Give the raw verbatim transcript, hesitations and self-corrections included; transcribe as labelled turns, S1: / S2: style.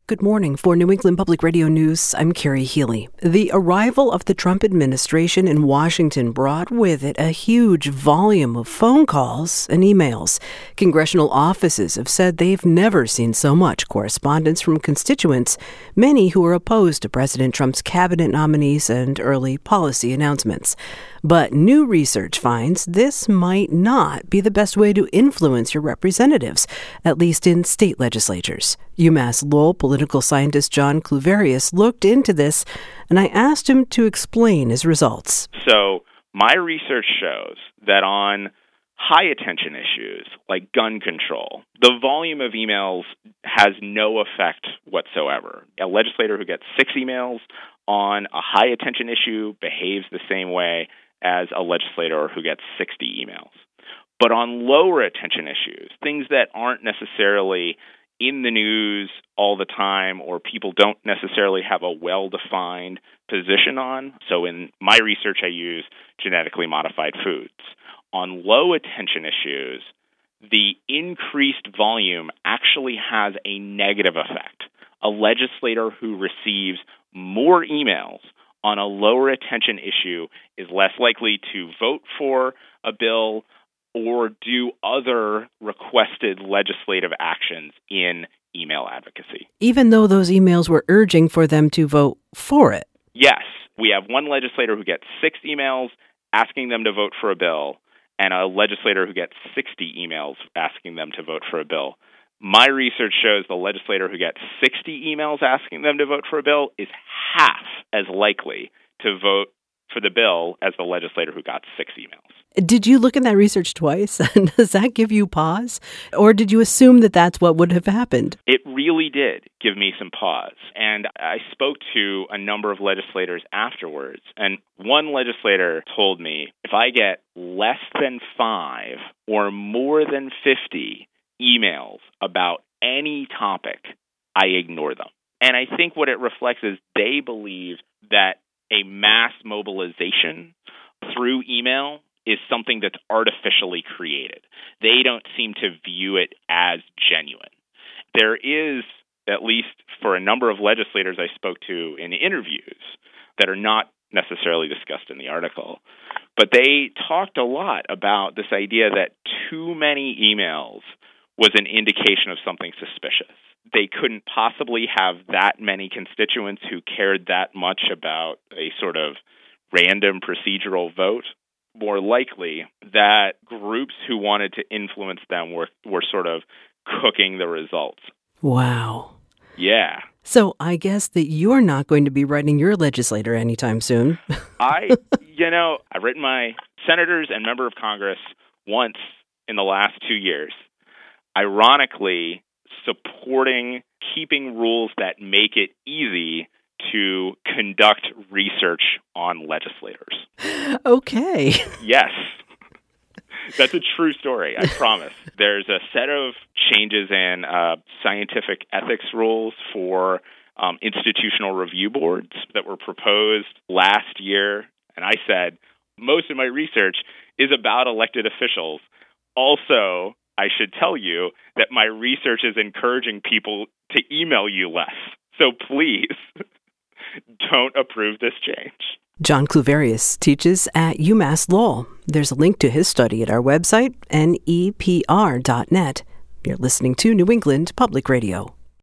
S1: Good morning. For New England Public Radio News, I'm Carrie Healy. The arrival of the Trump administration in Washington brought with it a huge volume of phone calls and emails. Congressional offices have said they've never seen so much correspondence from constituents, many who are opposed to President Trump's cabinet nominees and early policy announcements. But new research finds this might not be the best way to influence your representatives, at least in state legislatures. UMass Lowell political scientist John Cluverius looked into this, and I asked him to explain his results.
S2: So my research shows that on high attention issues like gun control, the volume of emails has no effect whatsoever. A legislator who gets six emails on a high attention issue behaves the same way as a legislator who gets sixty emails. But on lower attention issues, things that aren't necessarily in the news all the time or people don't necessarily have a well-defined position on, so in my research I use genetically modified foods. On low attention issues, the increased volume actually has a negative effect. A legislator who receives more emails on a lower attention issue is less likely to vote for a bill or do other requested legislative actions in email advocacy.
S1: Even though those emails were urging for them to vote for it.
S2: Yes. We have one legislator who gets six emails asking them to vote for a bill and a legislator who gets sixty emails asking them to vote for a bill. My research shows the legislator who gets sixty emails asking them to vote for a bill is half as likely to vote for the bill as the legislator who got six emails.
S1: Did you look at that research twice? Does that give you pause? Or did you assume that that's what would have happened?
S2: It really did give me some pause. And I spoke to a number of legislators afterwards. And one legislator told me, if I get less than five or more than fifty emails about any topic, I ignore them. And I think what it reflects is they believe that a mass mobilization through email is something that's artificially created. They don't seem to view it as genuine. There is, at least for a number of legislators I spoke to in interviews that are not necessarily discussed in the article, but they talked a lot about this idea that too many emails was an indication of something suspicious. They couldn't possibly have that many constituents who cared that much about a sort of random procedural vote. More likely that groups who wanted to influence them were, were sort of cooking the results.
S1: Wow.
S2: Yeah.
S1: So I guess that you're not going to be writing your legislator anytime soon.
S2: I, you know, I've written my senators and member of Congress once in the last two years. Ironically, supporting keeping rules that make it easy to conduct research on legislators.
S1: Okay.
S2: Yes. That's a true story, I promise. There's a set of changes in uh, scientific ethics rules for um, institutional review boards that were proposed last year. And I said, most of my research is about elected officials. Also, I should tell you that my research is encouraging people to email you less. So please don't approve this change.
S1: John Cluverius teaches at UMass Lowell. There's a link to his study at our website, N E P R dot net. You're listening to New England Public Radio.